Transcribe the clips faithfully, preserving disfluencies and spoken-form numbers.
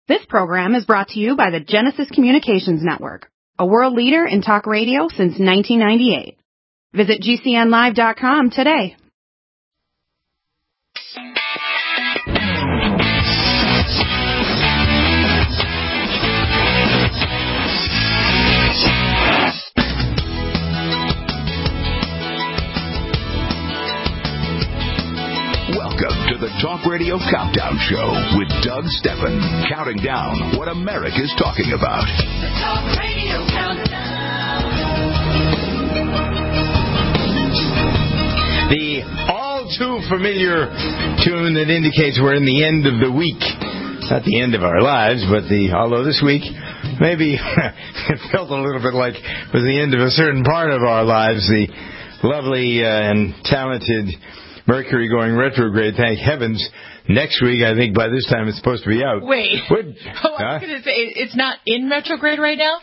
This program is brought to you by the Genesis Communications Network, a world leader in talk radio since nineteen ninety-eight. Visit G C N live dot com today. Welcome to the Talk Radio Countdown Show with Doug Steffen, counting down what America's talking about. The Talk Radio Countdown. The all too familiar tune that indicates we're in the end of the week. Not the end of our lives, but the, although this week maybe it felt a little bit like it was the end of a certain part of our lives. The lovely uh, and talented Mercury going retrograde, thank heavens. Next week, I think by this time it's supposed to be out. Wait. Would, oh, I was huh? going to say, it's not in retrograde right now?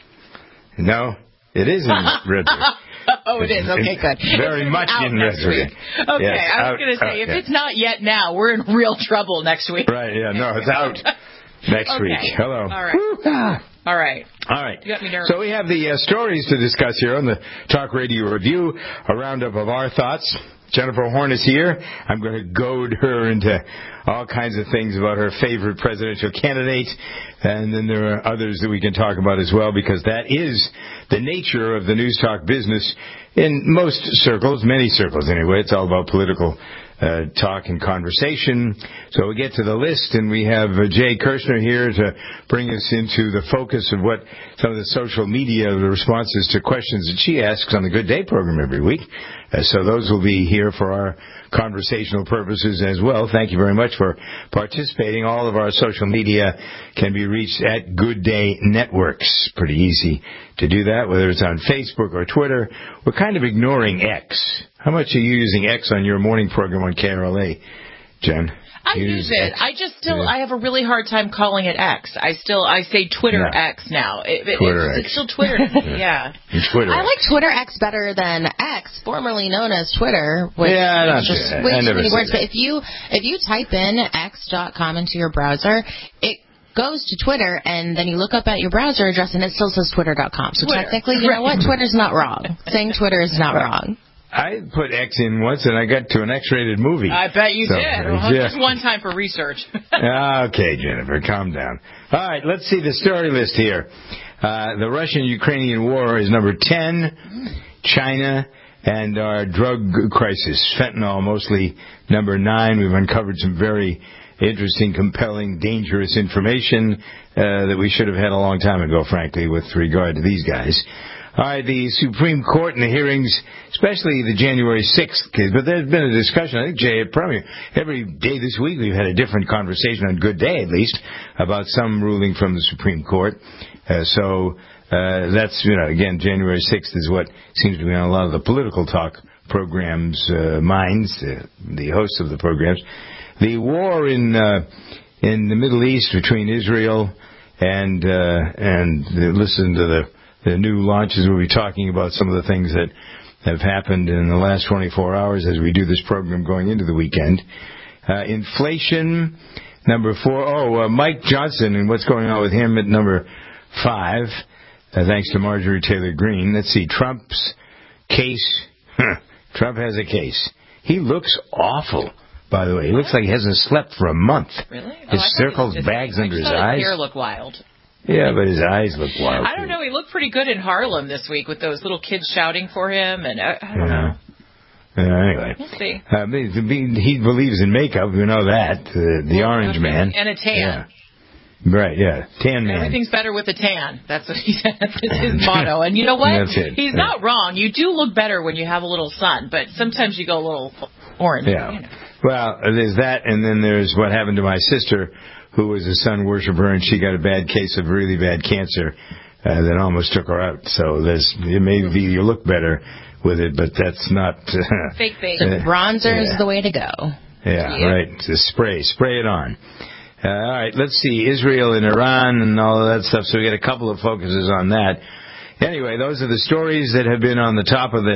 No, it is in retrograde. Oh, it is. Okay, good. Very much in retrograde. Okay, yes, I was out, going to say, out, if yeah. it's not yet now, we're in real trouble next week. Right, yeah, no, it's out next okay. week. Hello. All right. All right. All right. You got me nervous. So we have the uh, stories to discuss here on the Talk Radio Review, a roundup of our thoughts. Jennifer Horn is here. I'm going to goad her into all kinds of things about her favorite presidential candidate. And then there are others that we can talk about as well, because that is the nature of the news talk business in most circles, many circles anyway. It's all about political uh, talk and conversation. So we get to the list, and we have uh, Jay Kirshner here to bring us into the focus of what some of the social media, the responses to questions that she asks on the Good Day program every week. Uh, so those will be here for our conversational purposes as well. Thank you very much for participating. All of our social media can be reached at Good Day Networks. Pretty easy to do that, whether it's on Facebook or Twitter. We're kind of ignoring X. How much are you using X on your morning program on K R L A, Jen? I you use it. X? I just still, yeah. I have a really hard time calling it X. I still, I say Twitter yeah. X now. It, it, Twitter it's, X. it's still Twitter. yeah. Twitter I X. like Twitter X better than X, formerly known as Twitter. Which yeah, not just that. way I too never many said words. that. But if you if you type in x dot com into your browser, it goes to Twitter, and then you look up at your browser address, and it still says twitter dot com. So Twitter. technically, you know what? Twitter's not wrong. Saying Twitter is not wrong. I put X in once, and I got to an X-rated movie. I bet you so, did. Well, yeah. Just one time for research. Okay, Jennifer, calm down. All right, let's see the story list here. Uh, the Russian-Ukrainian war is number ten. China and our drug crisis, fentanyl, mostly number nine. We've uncovered some very interesting, compelling, dangerous information uh, that we should have had a long time ago, frankly, with regard to these guys. All right, the Supreme Court and the hearings, especially the January sixth case, but there's been a discussion, I think, Jay, probably every day this week we've had a different conversation, on Good Day at least, about some ruling from the Supreme Court. Uh, so uh, that's, you know, again, January sixth is what seems to be on a lot of the political talk programs' uh, minds, uh, the hosts of the programs. The war in uh, in the Middle East between Israel and, uh, and uh, listen to the The new launches. We'll be talking about some of the things that have happened in the last twenty-four hours as we do this program going into the weekend. Uh, inflation, number four. Oh, uh, Mike Johnson and what's going on with him at number five, uh, thanks to Marjorie Taylor Greene. Let's see, Trump's case. Trump has a case. He looks awful, by the way. He looks like he hasn't slept for a month. Really? His oh, circles, just, bags I under his his eyes. His hair look wild. Yeah, but his eyes look wild. I don't know. He looked pretty good in Harlem this week with those little kids shouting for him, and I, I don't yeah. know. Yeah, anyway, we'll see. Uh, he believes in makeup. We know that. Uh, the well, Orange Man and a tan. Yeah. Right, yeah, tan man. Everything's better with a tan. That's what he said. That's his motto. And you know what? That's it. He's yeah. not wrong. You do look better when you have a little sun, but sometimes you go a little orange. Yeah. You know. Well, there's that, and then there's what happened to my sister, who was a sun worshiper, and she got a bad case of really bad cancer uh, that almost took her out. So there's it may be you look better with it, but that's not uh, fake fake. So bronzer yeah. is the way to go. Yeah, yeah. right. It's a spray, spray it on. Uh, all right, let's see Israel and Iran and all of that stuff. So we got a couple of focuses on that. Anyway, those are the stories that have been on the top of the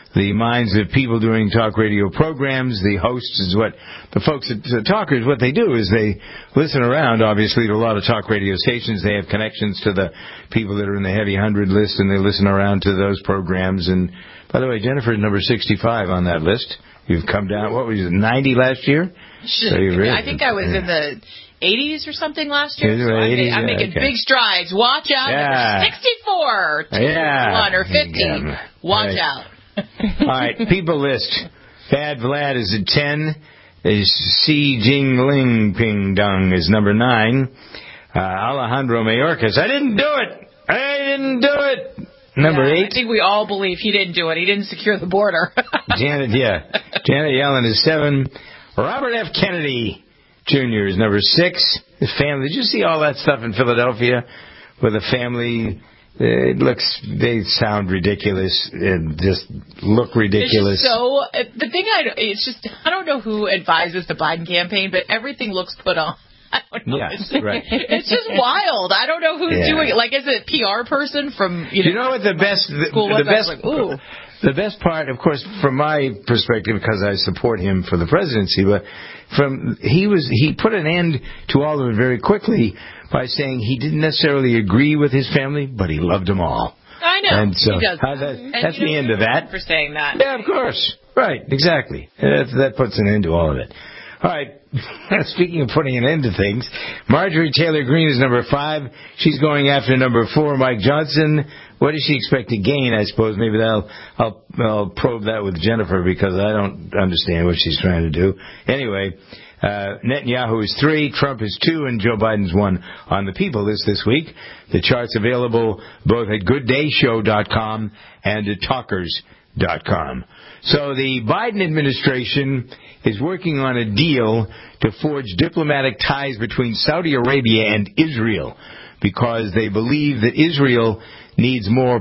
the minds of people doing talk radio programs. The hosts is what the folks at the talkers, what they do is they listen around, obviously, to a lot of talk radio stations. They have connections to the people that are in the Heavy one hundred list, and they listen around to those programs. And, by the way, Jennifer's number sixty-five on that list. You've come down, what was it, ninety last year? So really, I think I was yeah. in the eighties or something last year. So I'm, eighties, I'm yeah, making okay. big strides. Watch out. Yeah. sixty-four, two, yeah. one, or fifty. Yeah. Watch right. out. All right, people list. Bad Vlad is at ten. Is Xi Jinping Ping Dong is number nine. Uh, Alejandro Mayorkas. I didn't do it. I didn't do it. Number yeah, eight. I think we all believe he didn't do it. He didn't secure the border. Janet, yeah. Janet Yellen is seven. Robert F. Kennedy Junior is number six. His family. Did you see all that stuff in Philadelphia with a family? It looks, they sound ridiculous and just look ridiculous. It's just so, the thing I, it's just, I don't know who advises the Biden campaign, but everything looks put on. I don't know. Yeah, it's, right. It's just wild. I don't know who's yeah. doing it. Like, is it a P R person from, you know, you know what the best, the, the best, like, ooh. the best part, of course, from my perspective, because I support him for the presidency, but from, he was, he put an end to all of it very quickly by saying he didn't necessarily agree with his family, but he loved them all. I know. And so, he does that. that, and that's the end of that. For saying that. Yeah, of course. Right, exactly. That, that puts an end to all of it. All right. Speaking of putting an end to things, Marjorie Taylor Greene is number five. She's going after number four, Mike Johnson. What does she expect to gain? I suppose maybe that'll, I'll, I'll probe that with Jennifer because I don't understand what she's trying to do. Anyway, uh, Netanyahu is three, Trump is two, and Joe Biden's one on the People list this week. The chart's available both at good day show dot com and at talkers dot com. So the Biden administration is working on a deal to forge diplomatic ties between Saudi Arabia and Israel because they believe that Israel needs more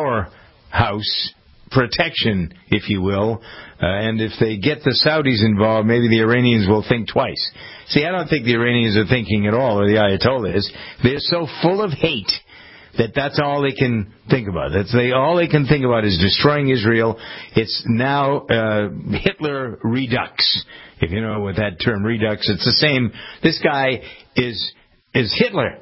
powerhouse protection, if you will. Uh, and if they get the Saudis involved, maybe the Iranians will think twice. See, I don't think the Iranians are thinking at all, or the Ayatollahs. They're so full of hate that that's all they can think about. That's they all they can think about is destroying Israel. It's now uh, Hitler redux, if you know what that term redux. It's the same. This guy is is Hitler,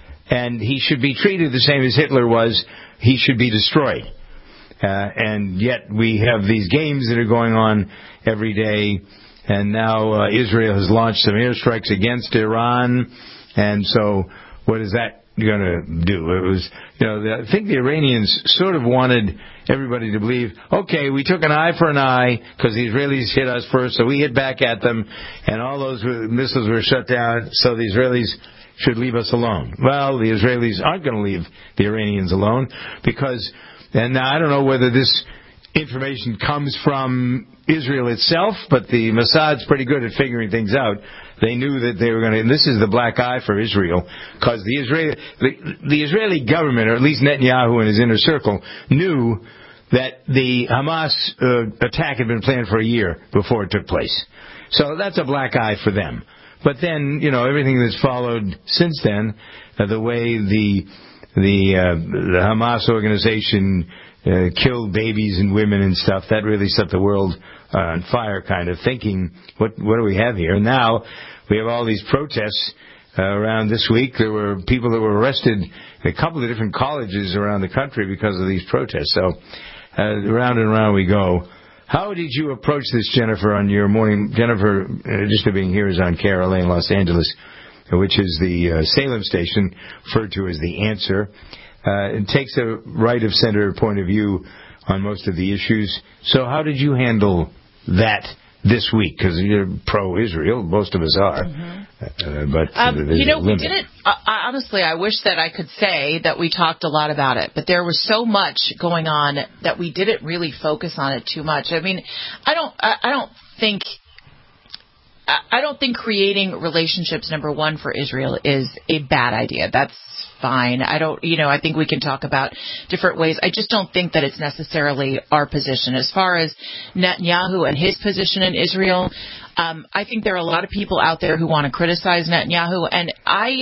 and he should be treated the same as Hitler was. He should be destroyed. Uh, and yet we have these games that are going on every day, and now uh, Israel has launched some airstrikes against Iran, and so what is that going to do? It was, you know, the, I think the Iranians sort of wanted everybody to believe, okay, we took an eye for an eye because the Israelis hit us first, so we hit back at them, and all those missiles were shut down, so the Israelis should leave us alone. Well, the Israelis aren't going to leave the Iranians alone because, and now I don't know whether this information comes from Israel itself, but the Mossad's pretty good at figuring things out. They knew that they were going to, and this is the black eye for Israel, because the Israeli, the, the Israeli government, or at least Netanyahu and his inner circle, knew that the Hamas uh, attack had been planned for a year before it took place. So that's a black eye for them. But then, you know, everything that's followed since then, uh, the way the the, uh, the Hamas organization uh, killed babies and women and stuff, that really set the world uh, on fire, kind of thinking, what what do we have here? And now we have all these protests uh, around this week. There were people that were arrested at a couple of different colleges around the country because of these protests. So uh, round and round we go. How did you approach this, Jennifer, on your morning? Jennifer, uh, just to being here, is on K R L A in Los Angeles, which is the uh, Salem station, referred to as The Answer. Uh, it takes a right-of-center point of view on most of the issues. So how did you handle that this week? Because you're pro-Israel, most of us are. Mm-hmm. Uh, but um, you know, we didn't. Uh, honestly, I wish that I could say that we talked a lot about it, but there was so much going on that we didn't really focus on it too much. I mean, I don't. I, I don't think. I don't think creating relationships, number one, for Israel is a bad idea. That's fine. I don't, you know, I think we can talk about different ways. I just don't think that it's necessarily our position. As far as Netanyahu and his position in Israel, um, I think there are a lot of people out there who want to criticize Netanyahu, and I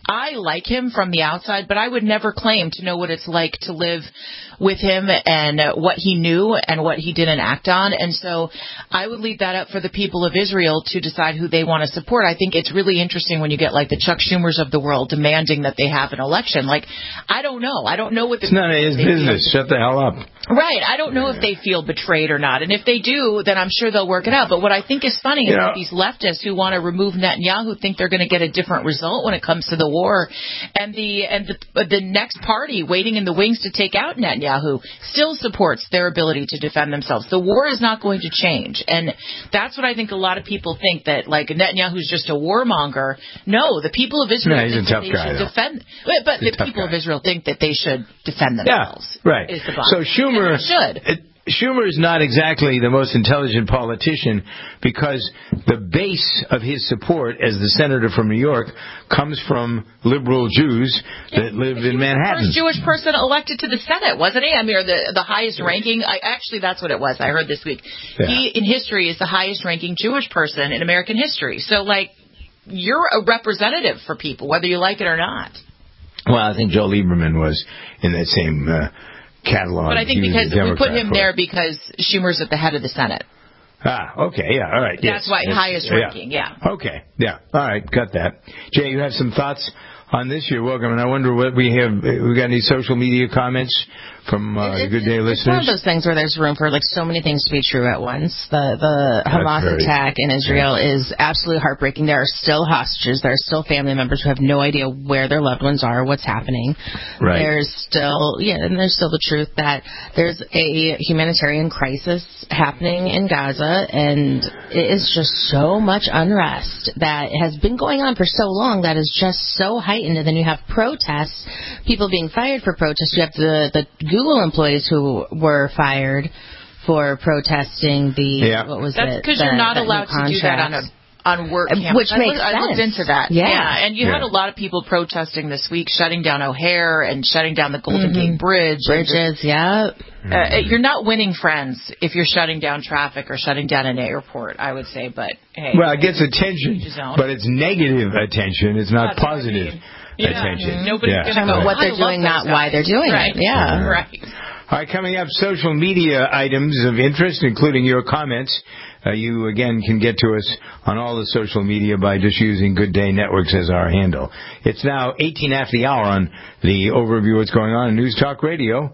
I like him from the outside, but I would never claim to know what it's like to live with him and what he knew and what he didn't act on. And so I would leave that up for the people of Israel to decide who they want to support. I think it's really interesting when you get like the Chuck Schumers of the world demanding that they have an election. Like, I don't know. I don't know what the... It's none of his business. Shut the hell up. Right. I don't know if they feel betrayed or not. And if they do, then I'm sure they'll work it out. But what I think is funny is that these leftists who want to remove Netanyahu think they're going to get a different result when it comes to the war. And the and the, the next party waiting in the wings to take out Netanyahu still supports their ability to defend themselves. The war is not going to change. And that's what I think a lot of people think, that like Netanyahu's just a warmonger. No, the people of Israel no, think that they guy, should though. defend. But he's the people guy. of Israel think that they should defend themselves. Yeah, right. Is the so Schumer should. It, Schumer is not exactly the most intelligent politician, because the base of his support as the senator from New York comes from liberal Jews that live in Manhattan. He was the first Jewish person elected to the Senate, wasn't he? I mean, or the the highest ranking. I, actually, that's what it was. I heard this week. Yeah. He, in history, is the highest ranking Jewish person in American history. So, like, you're a representative for people, whether you like it or not. Well, I think Joe Lieberman was in that same uh, catalog. But I think He was because a we put Democrat him for there it. because Schumer's at the head of the Senate. Ah, okay, yeah, all right. That's yes, why yes, highest yeah. ranking, yeah. Okay, yeah, all right, got that. Jay, you have some thoughts on this? You're welcome. And I wonder what we have. We got any social media comments from uh, It- Good Day it's one of listeners? those things where there's room for like so many things to be true at once. The the Hamas very- attack in Israel is absolutely heartbreaking. There are still hostages. There are still family members who have no idea where their loved ones are, what's happening. Right. There's still yeah, and there's still the truth that there's a humanitarian crisis happening in Gaza, and it is just so much unrest that has been going on for so long that is just so heightened. And then you have protests, people being fired for protests. You have the the Google employees who were fired for protesting the Yeah. what was That's it? because The- you're not that new allowed to do that on a contract. on work Uh, campus. which I makes looked, I looked sense. into that. Yeah. and you had Yeah. a lot of people protesting this week, shutting down O'Hare and shutting down the Golden Mhm. Gate Bridge. and just- Bridges, yeah. Uh, you're not winning friends if you're shutting down traffic or shutting down an airport, I would say. But hey, Well, it gets attention, His own. but it's negative attention. It's not That's what I positive mean. Yeah. attention. Nobody's Yeah. gonna Talking about go, what I they're love doing, those not guys. why they're doing right. it. Yeah. Right. All right, coming up, social media items of interest, including your comments. Uh, you, again, can get to us on all the social media by just using Good Day Networks as our handle. It's now eighteen after the hour on the overview of what's going on in News Talk Radio.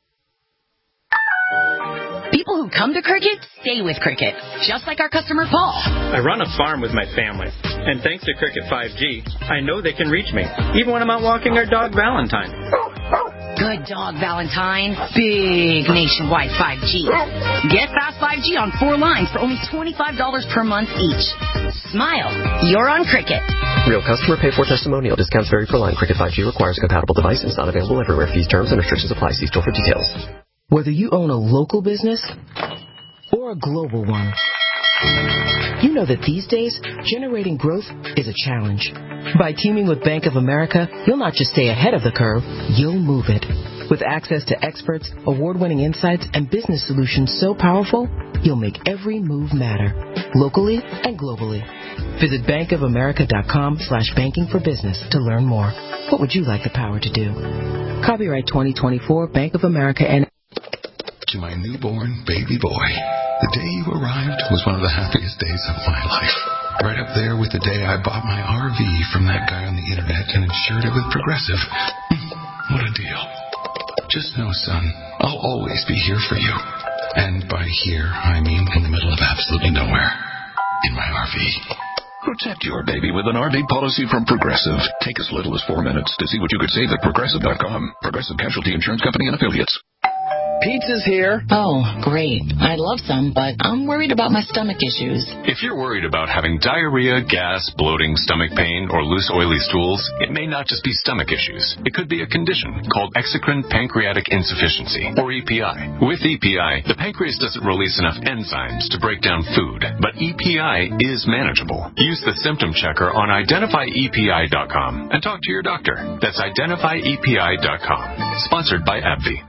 People who come to Cricket stay with Cricket, just like our customer Paul. I run a farm with my family, and thanks to Cricket five G, I know they can reach me, even when I'm out walking our dog Valentine. Good dog, Valentine. Big nationwide five G. Get fast five G on four lines for only twenty-five dollars per month each. Smile. You're on Cricket. Real customer pay for testimonial. Discounts vary per line. Cricket five G requires a compatible device and is not available everywhere. Fees, terms, and restrictions apply. See store for details. Whether you own a local business or a global one, you know that these days, generating growth is a challenge. By teaming with Bank of America, you'll not just stay ahead of the curve, you'll move it. With access to experts, award-winning insights, and business solutions so powerful, you'll make every move matter, locally and globally. Visit bankofamerica.com slash banking for business to learn more. What would you like the power to do? Copyright twenty twenty-four, Bank of America and... To my newborn baby boy, the day you arrived was one of the happiest days of my life. Right up there with the day I bought my R V from that guy on the internet and insured it with Progressive. What a deal. Just know, son, I'll always be here for you. And by here, I mean in the middle of absolutely nowhere. In my R V. Protect your baby with an R V policy from Progressive. Take as little as four minutes to see what you could save at Progressive dot com. Progressive Casualty Insurance Company and Affiliates. Pizza's here. Oh, great. I'd love some, but I'm worried about my stomach issues. If you're worried about having diarrhea, gas, bloating, stomach pain, or loose oily stools, it may not just be stomach issues. It could be a condition called exocrine pancreatic insufficiency, or E P I. With E P I, the pancreas doesn't release enough enzymes to break down food, but E P I is manageable. Use the symptom checker on identify E P I dot com and talk to your doctor. That's identify E P I dot com. Sponsored by AbbVie.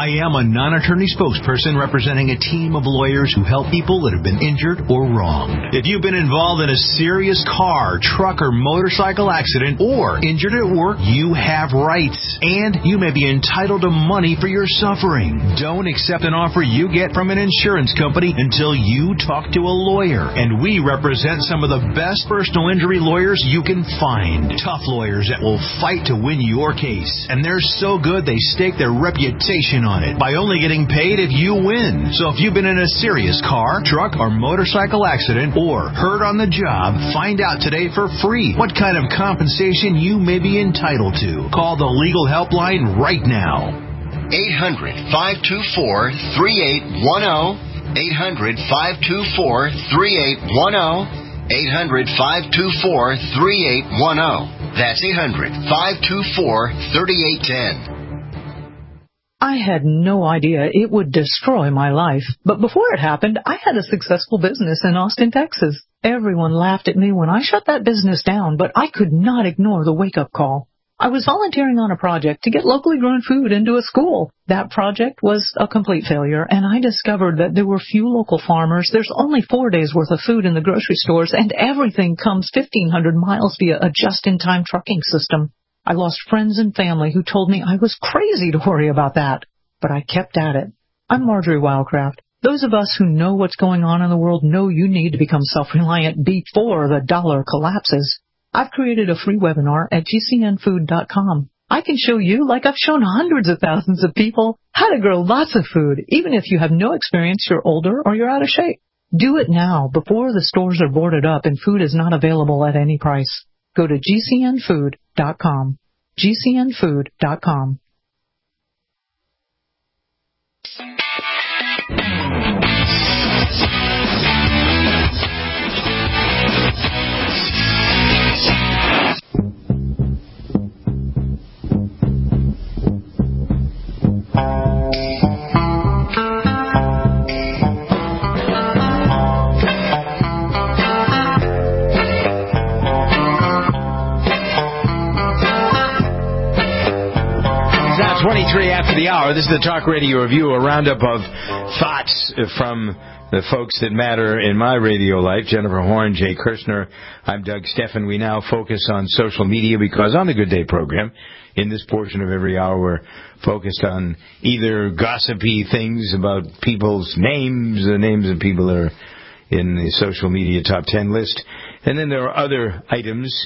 I am a non-attorney spokesperson representing a team of lawyers who help people that have been injured or wronged. If you've been involved in a serious car, truck, or motorcycle accident or injured at work, you have rights, and you may be entitled to money for your suffering. Don't accept an offer you get from an insurance company until you talk to a lawyer. And we represent some of the best personal injury lawyers you can find. Tough lawyers that will fight to win your case. And they're so good they stake their reputation on it by only getting paid if you win. So if you've been in a serious car, truck, or motorcycle accident or hurt on the job, find out today for free what kind of compensation you may be entitled to. Call the legal helpline right now. eight hundred, five two four, three eight one zero. eight hundred, five two four, three eight one zero. eight hundred, five two four, three eight one zero. That's eight hundred, five two four, three eight one zero. I had no idea it would destroy my life, but before it happened, I had a successful business in Austin, Texas. Everyone laughed at me when I shut that business down, but I could not ignore the wake-up call. I was volunteering on a project to get locally grown food into a school. That project was a complete failure, and I discovered that there were few local farmers, there's only four days' worth of food in the grocery stores, and everything comes fifteen hundred miles via a just-in-time trucking system. I lost friends and family who told me I was crazy to worry about that, but I kept at it. I'm Marjorie Wildcraft. Those of us who know what's going on in the world know you need to become self-reliant before the dollar collapses. I've created a free webinar at G C N food dot com. I can show you, like I've shown hundreds of thousands of people, how to grow lots of food, even if you have no experience, you're older, or you're out of shape. Do it now before the stores are boarded up and food is not available at any price. Go to G C N food dot com. G C N food dot com. twenty-three after the hour. This is the Talk Radio Review, a roundup of thoughts from the folks that matter in my radio life. Jennifer Horn, Jay Kirshner. I'm Doug Steffen. We now focus on social media because on the Good Day program, in this portion of every hour, we're focused on either gossipy things about people's names, the names of people that are in the social media top ten list. And then there are other items.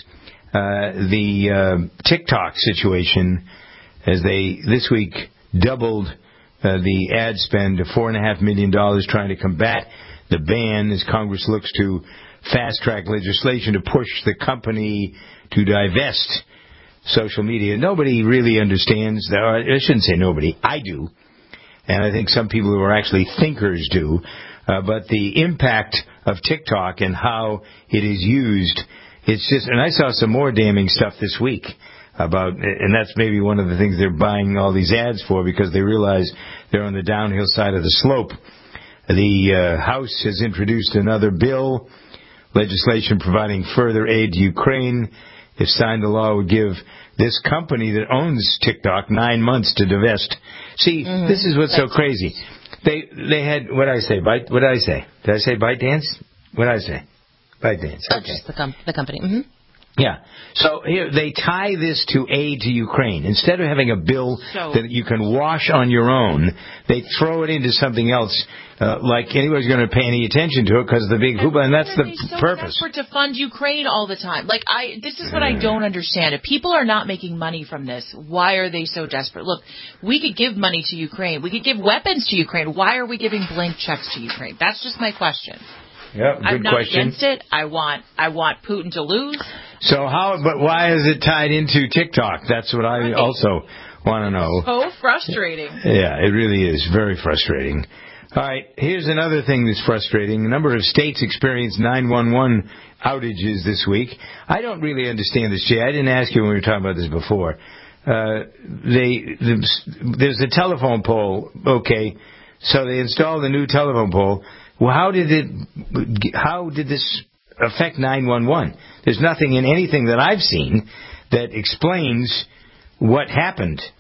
Uh, the uh, TikTok situation, as they this week doubled uh, the ad spend to four and a half million dollars trying to combat the ban as Congress looks to fast-track legislation to push the company to divest social media. Nobody really understands that. I shouldn't say nobody. I do. And I think some people who are actually thinkers do. Uh, but the impact of TikTok and how it is used, it's just, and I saw some more damning stuff this week about, and that's maybe one of the things they're buying all these ads for, because they realize they're on the downhill side of the slope. The uh, House has introduced another bill, legislation providing further aid to Ukraine. If signed, the law would give this company that owns TikTok nine months to divest. See, mm-hmm. This is what's That's so crazy. They they had, what did I say? Byte, what did I say? Did I say ByteDance? What did I say? ByteDance. Oh, okay. Just the, com- the company. Mm-hmm. Yeah. So here they tie this to aid to Ukraine. Instead of having a bill so, that you can wash on your own, they throw it into something else, uh, like anybody's going to pay any attention to it because of the big hoopla, and that's the so purpose. For to fund Ukraine all the time. Like I, this is what I don't understand. If people are not making money from this, why are they so desperate? Look, we could give money to Ukraine. We could give weapons to Ukraine. Why are we giving blank checks to Ukraine? That's just my question. Yeah, good I'm not question. against it. I want I want Putin to lose. So how? But why is it tied into TikTok? That's what I right. also want to know. So frustrating. Yeah, it really is very frustrating. All right, here's another thing that's frustrating. A number of states experienced nine one one outages this week. I don't really understand this, Jay. I didn't ask you when we were talking about this before. Uh, they the, there's a telephone pole. Okay, so they installed a new telephone pole. Well, how did it? How did this affect nine one one? There's nothing in anything that I've seen that explains what happened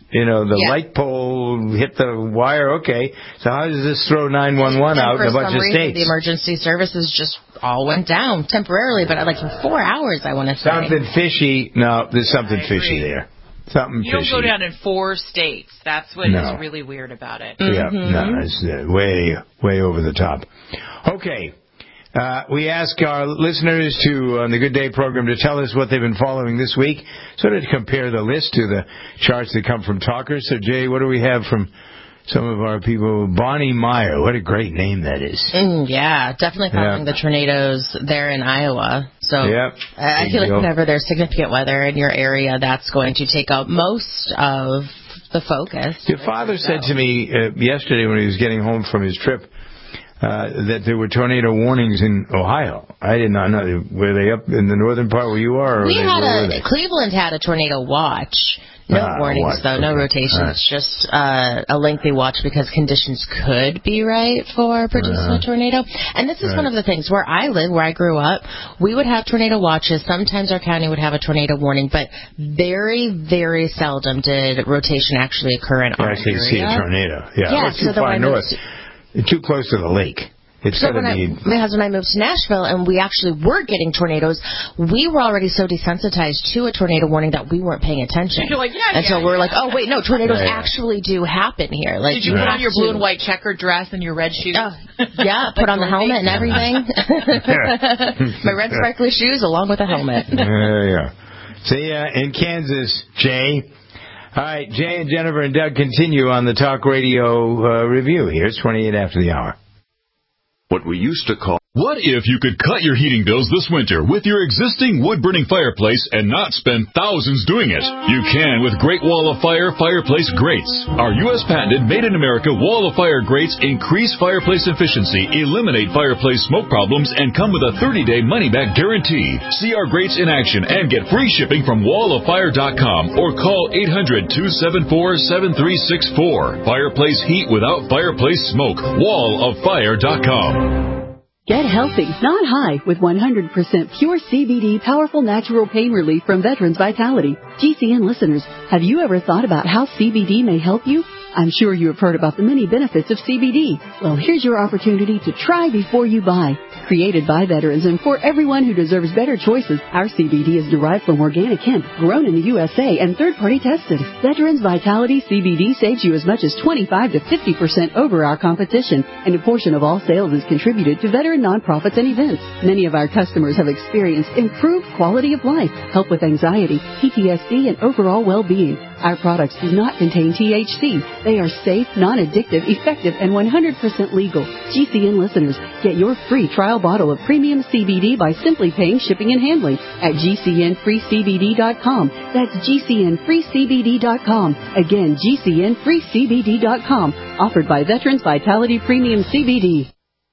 You know, the yeah. light pole hit the wire. Okay, so how does this throw nine one one out in a bunch of reason, states? The emergency services just all went down temporarily, but like for four hours, I want to say. Something fishy. No, there's something fishy there. Something you fishy. You don't go down in four states. That's what no. is really weird about it. Yeah, mm-hmm. no, it's uh, way, way over the top. Okay. Uh, we ask our listeners to, on the Good Day program, to tell us what they've been following this week, sort of to compare the list to the charts that come from talkers. So, Jay, what do we have from some of our people? Bonnie Meyer, what a great name that is. Mm, yeah, definitely following yeah. the tornadoes there in Iowa. So yep. I feel like whenever there's significant weather in your area, that's going to take up most of the focus. Your father said to me uh, yesterday when he was getting home from his trip, Uh, that there were tornado warnings in Ohio. I did not know. Were they up in the northern part where you are? Or we they, had where a were they? Cleveland had a tornado watch. No ah, warnings watch. though, no okay. rotations. Right. Just uh, a lengthy watch because conditions could be right for producing uh-huh. a tornado. And this is right. one of the things where I live, where I grew up. We would have tornado watches. Sometimes our county would have a tornado warning, but very, very seldom did rotation actually occur in our actually area. see a tornado. Yeah, yeah or too so far north. Too close to the lake. It's so got to when be. I, my husband and I moved to Nashville, and we actually were getting tornadoes, we were already so desensitized to a tornado warning that we weren't paying attention. You're like, yeah, Until yeah, we're yeah. like, oh, wait, no, tornadoes yeah, yeah. actually do happen here. Like, Did you, you put on your blue and white checkered dress and your red shoes? Uh, yeah, put on the helmet and everything. My red sparkly shoes along with a helmet. There you go. See ya in Kansas, Jay. All right, Jay and Jennifer and Doug continue on the Talk Radio uh, review here. It's twenty-eight after the hour. What we used to call... What if you could cut your heating bills this winter with your existing wood-burning fireplace and not spend thousands doing it? You can with Great Wall of Fire Fireplace Grates. Our U S patented made-in-America Wall of Fire grates increase fireplace efficiency, eliminate fireplace smoke problems, and come with a thirty-day money-back guarantee. See our grates in action and get free shipping from wall of fire dot com or call eight hundred, two seven four, seven three six four. Fireplace heat without fireplace smoke. wall of fire dot com. Get healthy, not high, with one hundred percent pure C B D powerful natural pain relief from Veterans Vitality. G C N listeners, have you ever thought about how C B D may help you? I'm sure you have heard about the many benefits of C B D. Well, here's your opportunity to try before you buy. Created by veterans and for everyone who deserves better choices, our C B D is derived from organic hemp, grown in the U S A, and third-party tested. Veterans Vitality C B D saves you as much as twenty-five to fifty percent over our competition, and a portion of all sales is contributed to veteran nonprofits and events. Many of our customers have experienced improved quality of life, help with anxiety, P T S D, and overall well-being. Our products do not contain T H C. They are safe, non-addictive, effective, and one hundred percent legal. G C N listeners, get your free trial bottle of premium C B D by simply paying shipping and handling at G C N free C B D dot com. That's G C N free C B D dot com. Again, G C N free C B D dot com. Offered by Veterans Vitality Premium C B D.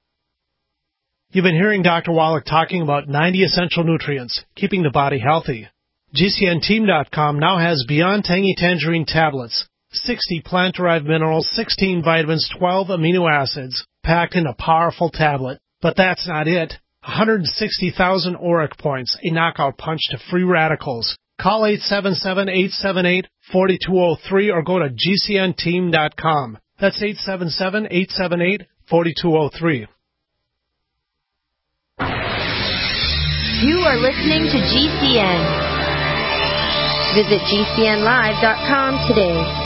You've been hearing Doctor Wallach talking about ninety essential nutrients, keeping the body healthy. G C N team dot com now has Beyond Tangy Tangerine tablets, sixty plant-derived minerals, sixteen vitamins, twelve amino acids, packed in a powerful tablet. But that's not it. one hundred sixty thousand auric points, a knockout punch to free radicals. Call eight seven seven, eight seven eight, four two zero three or go to G C N team dot com. That's eight seven seven, eight seven eight, four two zero three. You are listening to G C N. Visit G C N live dot com today.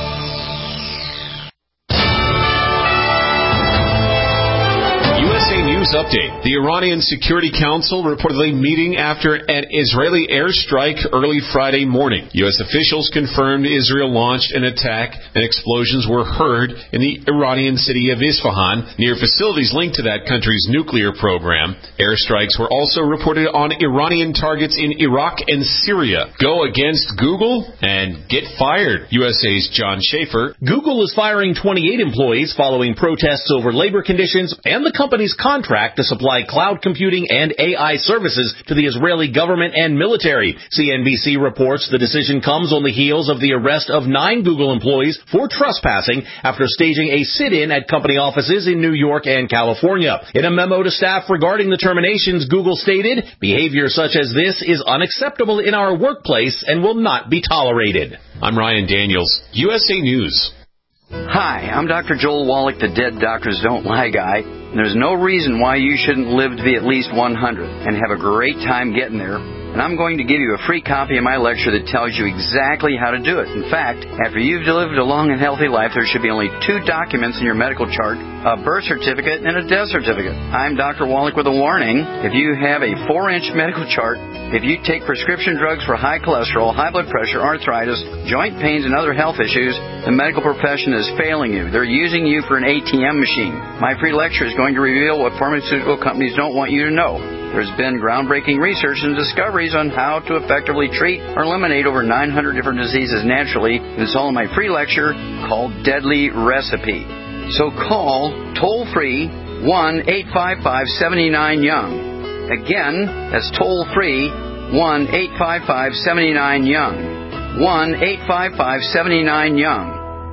U S A News Update. The Iranian Security Council reportedly meeting after an Israeli airstrike early Friday morning. U S officials confirmed Israel launched an attack and explosions were heard in the Iranian city of Isfahan near facilities linked to that country's nuclear program. Airstrikes were also reported on Iranian targets in Iraq and Syria. Go against Google and get fired. U S A's John Schaefer. Google is firing twenty-eight employees following protests over labor conditions and the company's contract to supply cloud computing and A I services to the Israeli government and military. C N B C reports the decision comes on the heels of the arrest of nine Google employees for trespassing after staging a sit-in at company offices in New York and California. In a memo to staff regarding the terminations, Google stated, behavior such as this is unacceptable in our workplace and will not be tolerated. I'm Ryan Daniels, U S A News. Hi, I'm Doctor Joel Wallach, the Dead Doctors Don't Lie guy. And there's no reason why you shouldn't live to be at least one hundred and have a great time getting there. And I'm going to give you a free copy of my lecture that tells you exactly how to do it. In fact, after you've lived a long and healthy life, there should be only two documents in your medical chart, a birth certificate and a death certificate. I'm Doctor Wallach with a warning. If you have a four-inch medical chart, if you take prescription drugs for high cholesterol, high blood pressure, arthritis, joint pains, and other health issues, the medical profession is failing you. They're using you for an A T M machine. My free lecture is going to reveal what pharmaceutical companies don't want you to know. There's been groundbreaking research and discoveries on how to effectively treat or eliminate over nine hundred different diseases naturally. And it's all in my free lecture called Deadly Recipe. So call toll-free one eight five five, seven nine, young. Again, that's toll-free one eight five five, seven nine, young. one eight five five, seven nine, young.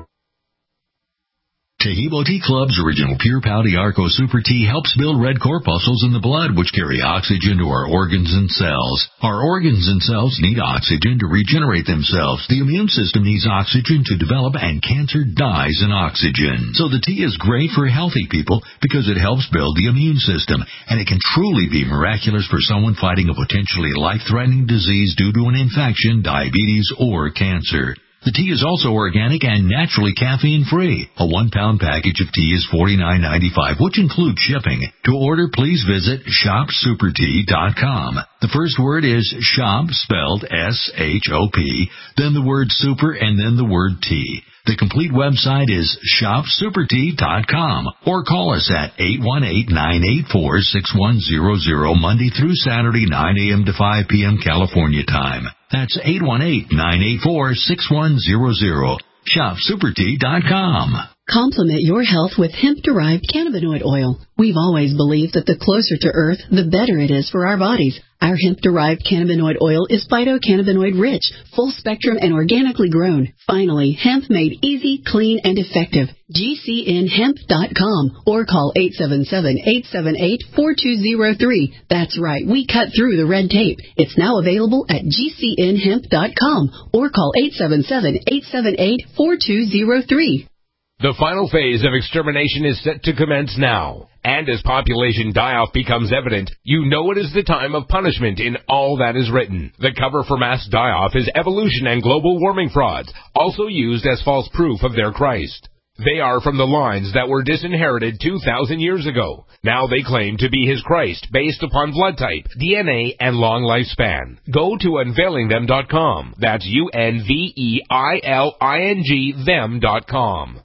Taheebo Tea Club's original Pure Pouty Arco Super Tea helps build red corpuscles in the blood, which carry oxygen to our organs and cells. Our organs and cells need oxygen to regenerate themselves. The immune system needs oxygen to develop, and cancer dies in oxygen. So the tea is great for healthy people because it helps build the immune system, and it can truly be miraculous for someone fighting a potentially life-threatening disease due to an infection, diabetes, or cancer. The tea is also organic and naturally caffeine-free. A one-pound package of tea is forty-nine ninety-five, which includes shipping. To order, please visit shop super tea dot com. The first word is shop, spelled S H O P, then the word super, and then the word tea. The complete website is shop super tea dot com, or call us at eight one eight, nine eight four, six one zero zero Monday through Saturday, nine a.m. to five p.m. California time. That's eight one eight, nine eight four, six one zero zero. shop super tea dot com. Complement your health with hemp-derived cannabinoid oil. We've always believed that the closer to Earth, the better it is for our bodies. Our hemp-derived cannabinoid oil is phytocannabinoid-rich, full-spectrum, and organically grown. Finally, hemp made easy, clean, and effective. G C N hemp dot com or call eight seven seven, eight seven eight, four two zero three. That's right, we cut through the red tape. It's now available at G C N hemp dot com or call eight seven seven, eight seven eight, four two zero three. The final phase of extermination is set to commence now. And as population die-off becomes evident, you know it is the time of punishment in all that is written. The cover for mass die-off is evolution and global warming frauds, also used as false proof of their Christ. They are from the lines that were disinherited two thousand years ago. Now they claim to be his Christ based upon blood type, D N A, and long lifespan. Go to unveiling them dot com. That's U N V E I L I N G them dot com.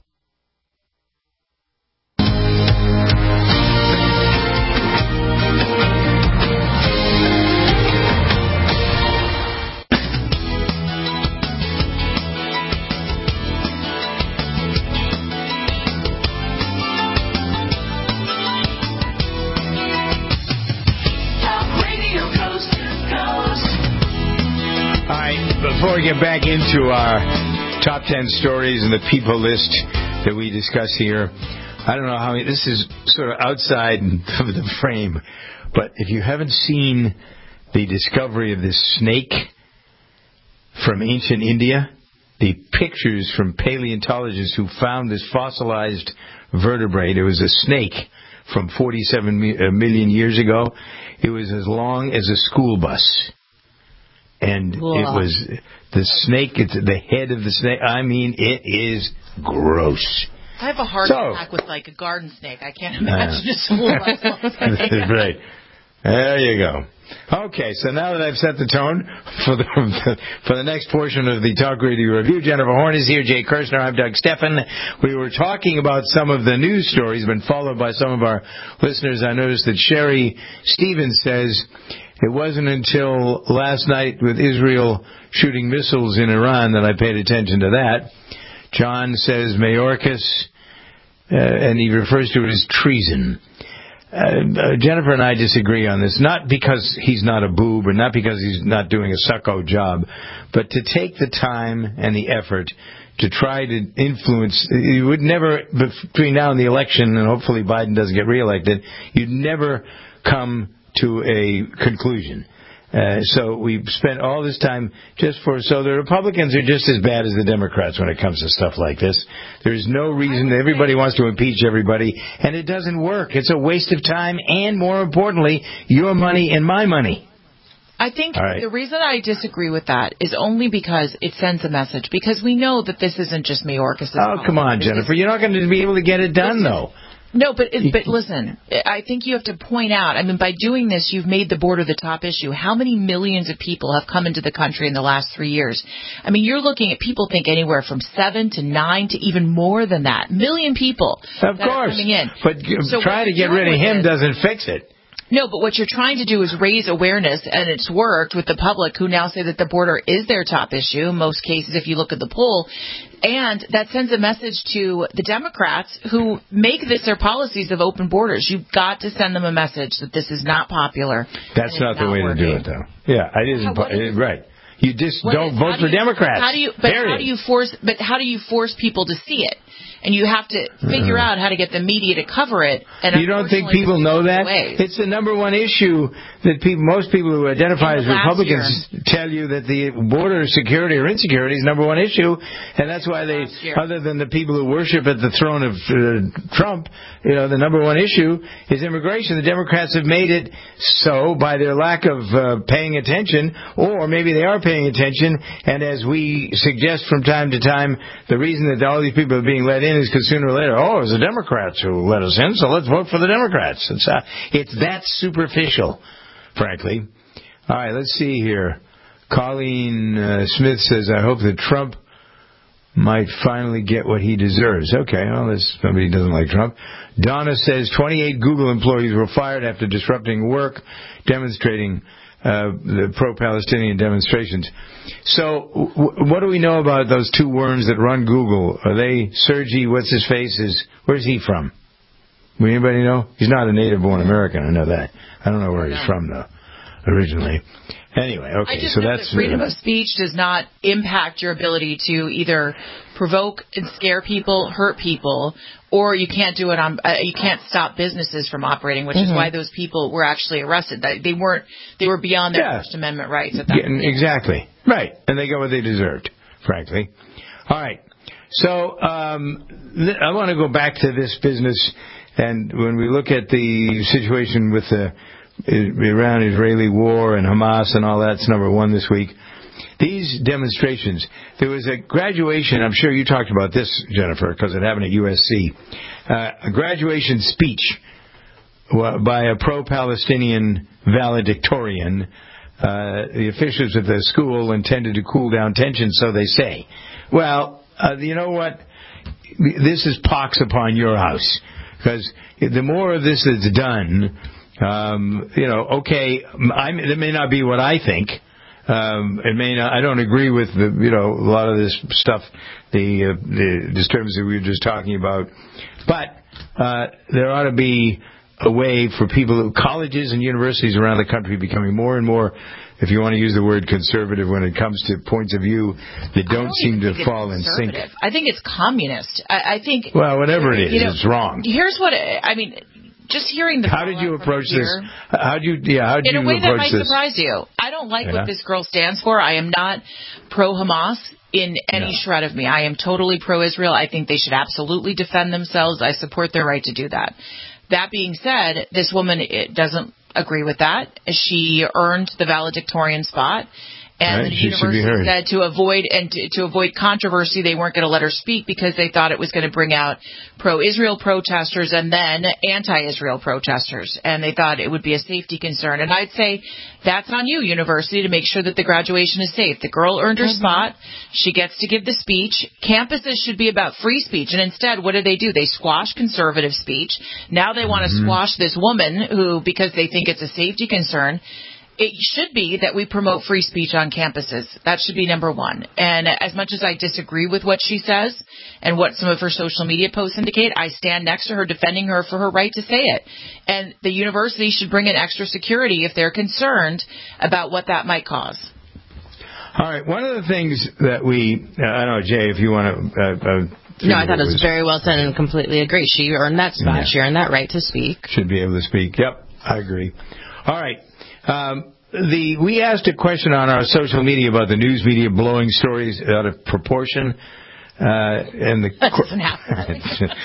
Before we get back into our top ten stories and the people list that we discuss here, I don't know how many, this is sort of outside of the frame, but if you haven't seen the discovery of this snake from ancient India, the pictures from paleontologists who found this fossilized vertebrate, it was a snake from forty-seven million years ago. It was as long as a school bus. And Whoa. It was the snake, it's the head of the snake. I mean, it is gross. I have a heart So- attack with, like, a garden snake. I can't imagine a school bus. Right. There you go. Okay, so now that I've set the tone for the for the next portion of the Talk Radio Review, Jennifer Horn is here, Jay Kirshner, I'm Doug Steffen. We were talking about some of the news stories, been followed by some of our listeners. I noticed that Sherry Stevens says it wasn't until last night with Israel shooting missiles in Iran that I paid attention to that. John says Mayorkas, uh, and he refers to it as treason. uh, Jennifer and I disagree on this, not because he's not a boob or not because he's not doing a sucko job, but to take the time and the effort to try to influence. You would never, between now and the election, and hopefully Biden doesn't get reelected, you'd never come to a conclusion. Uh, so we've spent all this time just for, so the Republicans are just as bad as the Democrats when it comes to stuff like this. There's no reason, everybody wants to impeach everybody, and it doesn't work. It's a waste of time, and more importantly, your money and my money. I think right. the reason I disagree with that is only because it sends a message, because we know that this isn't just Mayorkas. Oh, come on, Jennifer. You're not going to be able to get it done, though. No, but but listen, I think you have to point out, I mean, by doing this, you've made the border the top issue. How many millions of people have come into the country in the last three years? I mean, you're looking at, people think anywhere from seven to nine to even more than that. Million people of that course. are coming in. But so trying to get rid of him doesn't fix it. No, but what you're trying to do is raise awareness, and it's worked with the public, who now say that the border is their top issue in most cases if you look at the poll. And that sends a message to the Democrats who make this their policies of open borders. You've got to send them a message that this is not popular. That's not the not way working. to do it, though. Yeah, I didn't. Yeah, right. You just what don't is, vote do for you, Democrats. How do you? But period. how do you force? But how do you force people to see it? And you have to figure uh, out how to get the media to cover it. And you don't think people know that? Ways. It's the number one issue that people, most people who identify as Republicans year. tell you that the border security or insecurity is number one issue, and that's why they, other than the people who worship at the throne of uh, Trump, you know, the number one issue is immigration. The Democrats have made it so by their lack of uh, paying attention, or maybe they are paying attention, and as we suggest from time to time, the reason that all these people are being let in is because sooner or later, oh, it was the Democrats who let us in, so let's vote for the Democrats. It's, uh, it's that superficial, frankly. All right, let's see here. Colleen uh, Smith says, I hope that Trump might finally get what he deserves. Okay, well, this, somebody doesn't like Trump. Donna says, twenty-eight Google employees were fired after disrupting work, demonstrating Uh, the pro-Palestinian demonstrations. So, w- what do we know about those two worms that run Google? Are they Sergey? What's his face? Is where's he from? Anybody know? He's not a native-born American. I know that. I don't know where he's from though, originally. Anyway, okay. I just so know that's that freedom uh, of speech does not impact your ability to either provoke and scare people, hurt people, or you can't do it on. Uh, you can't stop businesses from operating, which mm-hmm. is why those people were actually arrested. They weren't. They were beyond their yeah. First Amendment rights at that yeah, point. Exactly. Right, and they got what they deserved, frankly. All right. So um, th- I want to go back to this business, and when we look at the situation with the Iran-Israeli war and Hamas and all that's number one this week. These demonstrations, there was a graduation, I'm sure you talked about this, Jennifer, because it happened at U S C, uh, a graduation speech by a pro-Palestinian valedictorian. Uh, the officials at the school intended to cool down tensions, so they say. Well, uh, you know what? This is pox upon your house, because the more of this is done, Um, you know, okay, I'm, it may not be what I think. Um, it may not. I don't agree with the, you know, a lot of this stuff, the uh, the disturbance that we were just talking about. But uh, there ought to be a way for people, colleges and universities around the country, becoming more and more, if you want to use the word conservative, when it comes to points of view that don't, don't seem to fall in sync. I think it's communist. I, I think. Well, whatever it is, you know, it's wrong. Here's what I mean. Just hearing the how did you approach this? How did you yeah? How did in you a way that might this? surprise you. I don't like yeah. what this girl stands for. I am not pro-Hamas in any no. shred of me. I am totally pro-Israel. I think they should absolutely defend themselves. I support their right to do that. That being said, this woman it doesn't agree with that. She earned the valedictorian spot. And right, the university said to avoid and to, to avoid controversy, they weren't going to let her speak because they thought it was going to bring out pro-Israel protesters and then anti-Israel protesters. And they thought it would be a safety concern. And I'd say that's on you, university, to make sure that the graduation is safe. The girl earned her mm-hmm. spot. She gets to give the speech. Campuses should be about free speech. And instead, what do they do? They squash conservative speech. Now they want to mm-hmm. squash this woman who, because they think it's a safety concern. it should be that we promote free speech on campuses. That should be number one. And as much as I disagree with what she says and what some of her social media posts indicate, I stand next to her defending her for her right to say it. And the university should bring in extra security if they're concerned about what that might cause. All right. One of the things that we, uh, I don't know, Jay, if you want to. Uh, uh, no, I thought it was very well said and completely agree. She earned that spot. Yeah. She earned that right to speak. Should be able to speak. Yep, I agree. All right. Um, the we asked a question on our social media about the news media blowing stories out of proportion. Uh, and the that doesn't happen.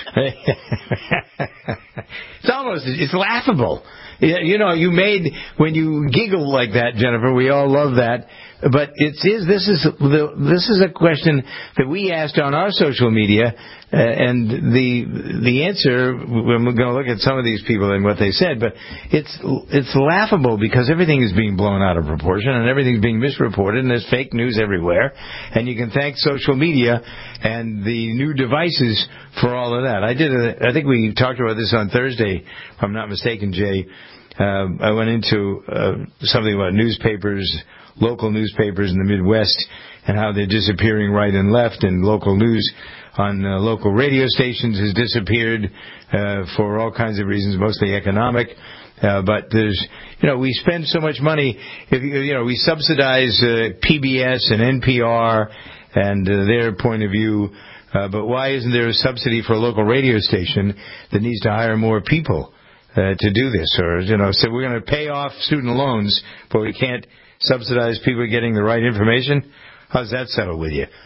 It's almost, it's laughable. You know, you made, when you giggle like that, Jennifer, we all love that. But it is, this is the, this is a question that we asked on our social media, uh, and the the answer, we're going to look at some of these people and what they said, but it's it's laughable because everything is being blown out of proportion and everything's being misreported and there's fake news everywhere, and you can thank social media and the new devices for all of that. I did a, I think we talked about this on Thursday, if I'm not mistaken, Jay. Uh, I went into uh, something about newspapers, local newspapers in the Midwest, and how they're disappearing right and left, and local news on uh, local radio stations has disappeared uh, for all kinds of reasons, mostly economic. Uh, but there's, you know, we spend so much money. If you, you know, we subsidize uh, P B S and N P R and uh, their point of view. Uh, but why isn't there a subsidy for a local radio station that needs to hire more people uh, to do this? Or, you know, so we're going to pay off student loans, but we can't subsidize people getting the right information? How's that settle with you?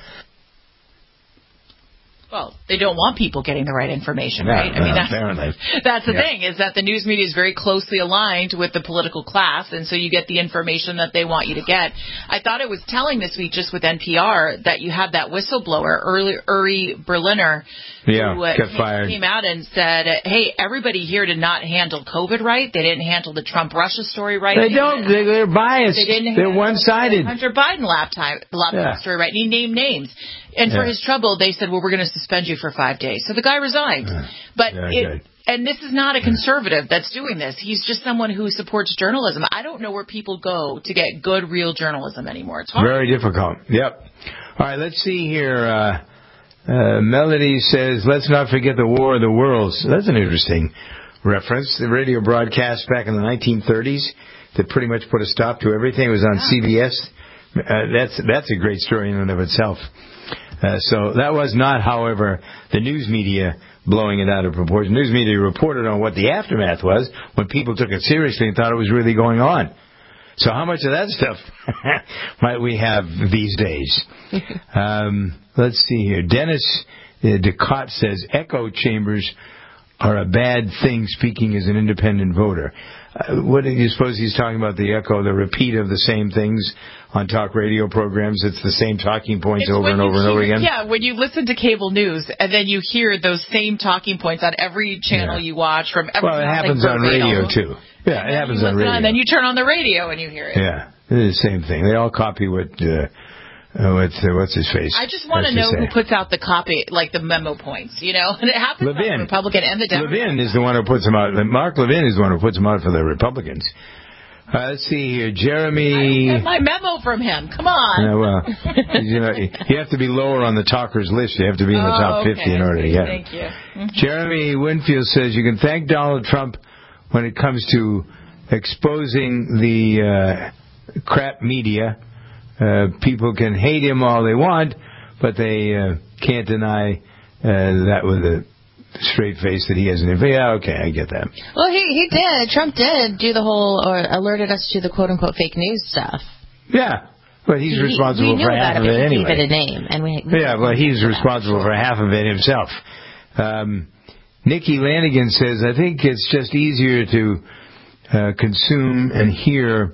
Well, they don't want people getting the right information, no, right? No, I mean, that's, apparently. that's the yeah. thing, is that the news media is very closely aligned with the political class, and so you get the information that they want you to get. I thought it was telling this week just with N P R that you had that whistleblower, Uri Berliner, yeah, who uh, got came, fired. came out and said, hey, everybody here did not handle COVID right. They didn't handle the Trump-Russia story right. They, they don't. They, they're biased. They didn't they're one-sided. The Hunter Biden laptop, laptop yeah. story right. And he named names. And for yeah. his trouble, they said, well, we're going to suspend you for five days. So the guy resigned. Yeah. But yeah, it, and this is not a conservative that's doing this. He's just someone who supports journalism. I don't know where people go to get good, real journalism anymore. It's hard. Very difficult. Yep. All right, let's see here. Uh, uh, Melody says, let's not forget the War of the Worlds. That's an interesting reference. The radio broadcast back in the nineteen thirties that pretty much put a stop to everything. It was on C B S. Uh, that's that's a great story in and of itself. Uh, so that was not, however, the news media blowing it out of proportion. News media reported on what the aftermath was when people took it seriously and thought it was really going on. So how much of that stuff might we have these days? um, let's see here. Dennis uh, DeCott says echo chambers are a bad thing, speaking as an independent voter. Uh, what do you suppose he's talking about? The echo, the repeat of the same things on talk radio programs. It's the same talking points it's over and over hear, and over again. Yeah, when you listen to cable news and then you hear those same talking points on every channel yeah. you watch from every. Well, it happens on radio too. Yeah, it happens on radio. And then you turn on the radio and you hear it. Yeah, it's the same thing. They all copy what. Uh, Uh, what's, uh, what's his face? I just want to know who puts out the copy, like the memo points, you know? And it happens Levin. on the Republican and the Democrat. Levin is the one who puts them out. Mark Levin is the one who puts them out for the Republicans. Uh, let's see here. Jeremy. I get my memo from him. Come on. Yeah, well, you know, you have to be lower on the talkers list. You have to be in the oh, top fifty okay. in order to get Thank you. Mm-hmm. Jeremy Winfield says you can thank Donald Trump when it comes to exposing the uh, crap media. Uh, people can hate him all they want, but they uh, can't deny uh, that with a straight face that he has an influence. Yeah, okay, I get that. Well, he he did. Trump did do the whole, or alerted us to the quote-unquote fake news stuff. Yeah, but he's he, responsible we for knew half about of it, it anyway. He gave it a name, and we, we yeah, well, he's responsible for half of it himself. Um, Nikki Lanigan says, I think it's just easier to uh, consume and hear...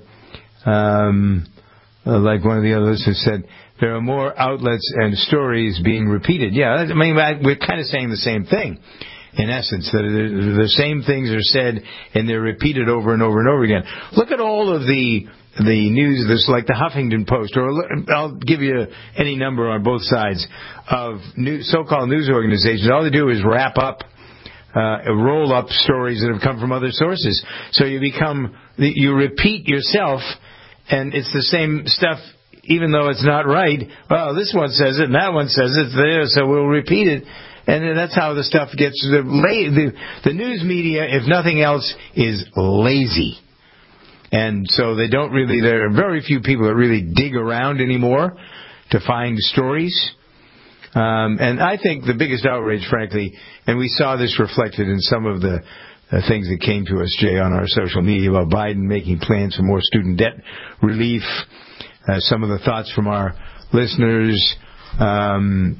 Um, Uh, like one of the others has said, there are more outlets and stories being repeated. Yeah, I mean, we're kind of saying the same thing, in essence, that the same things are said and they're repeated over and over and over again. Look at all of the the news, this like the Huffington Post, or I'll give you any number on both sides of new, so-called news organizations. All they do is wrap up, uh, roll up stories that have come from other sources. So you become, you repeat yourself and it's the same stuff, even though it's not right. Well, this one says it, and that one says it's there, so we'll repeat it. And that's how the stuff gets. The, the, the news media, if nothing else, is lazy. And so they don't really, there are very few people that really dig around anymore to find stories. Um, and I think the biggest outrage, frankly, and we saw this reflected in some of the uh, things that came to us, Jay, on our social media about Biden making plans for more student debt relief, uh, some of the thoughts from our listeners. Um,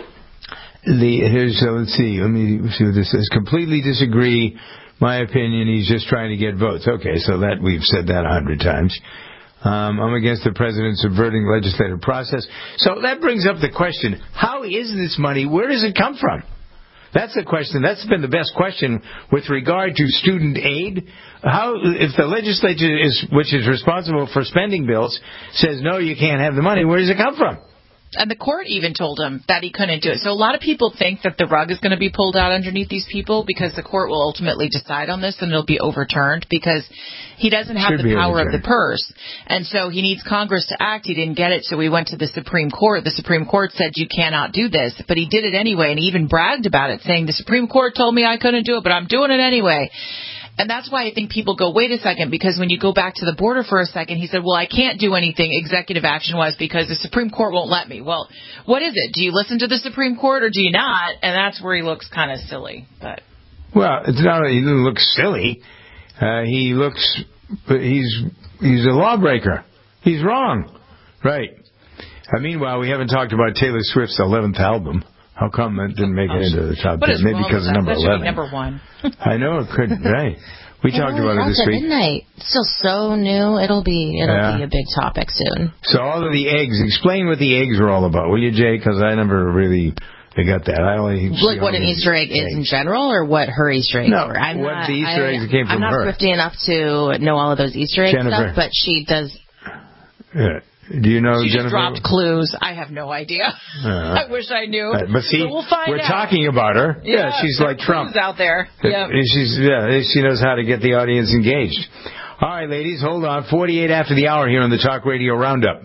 the here's uh, let's see, let me see what this says. Completely disagree. My opinion, he's just trying to get votes. Okay, so that we've said that a hundred times. Um, I'm against the president subverting the legislative process. So that brings up the question, how is this money, where does it come from? That's the question. That's been the best question with regard to student aid. How, if the legislature, is, which is responsible for spending bills, says, no, you can't have the money, where does it come from? And the court even told him that he couldn't do it. So a lot of people think that the rug is going to be pulled out underneath these people because the court will ultimately decide on this and it'll be overturned because he doesn't have Should the power of the purse. And so he needs Congress to act. He didn't get it, so he went to the Supreme Court. The Supreme Court said you cannot do this, but he did it anyway, and he even bragged about it, saying the Supreme Court told me I couldn't do it, but I'm doing it anyway. And that's why I think people go, wait a second, because when you go back to the border for a second, he said, well, I can't do anything executive action-wise because the Supreme Court won't let me. Well, what is it? Do you listen to the Supreme Court or do you not? And that's where he looks kind of silly. But Well, it's not that he doesn't look silly. Uh, he looks, he's he's a lawbreaker. He's wrong. Right. Uh, meanwhile, we haven't talked about Taylor Swift's eleventh album. How come it didn't make it into the top ten? Maybe because of number that eleven. Be number one. I know it could. Right. We it talked about it this week. Midnight. It's still so new. It'll be it'll yeah. be a big topic soon. So all of the eggs. Explain what the eggs are all about, will you, Jay? Because I never really got that. I only like what an Easter egg eggs. is in general, or what her Easter eggs no, were. I'm what not, the Easter I, eggs came from I'm not her. thrifty enough to know all of those Easter egg Jennifer. stuff, but she does. Yeah. Do you know she Jennifer? She just dropped clues. I have no idea. Uh, I wish I knew. Uh, but see, so we'll find we're out. talking about her. Yeah, yeah she's like Trump. Clues out there. Yeah. She's yeah, she knows how to get the audience engaged. All right, ladies, hold on. forty-eight after the hour here on the Talk Radio Roundup.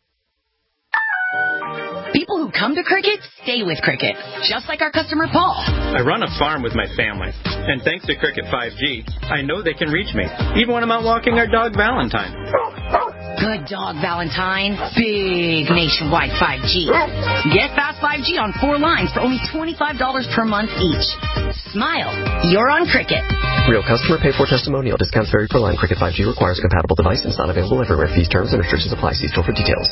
People who come to Cricket stay with Cricket, just like our customer Paul. I run a farm with my family, and thanks to Cricket five G, I know they can reach me, even when I'm out walking our dog Valentine. Good dog, Valentine. Big nationwide five G. Get fast five G on four lines for only twenty-five dollars per month each. Smile. You're on Cricket. Real customer pay for testimonial. Discounts vary per line. Cricket five G requires a compatible device and is not available everywhere. Fees, terms, and restrictions apply. See store for details.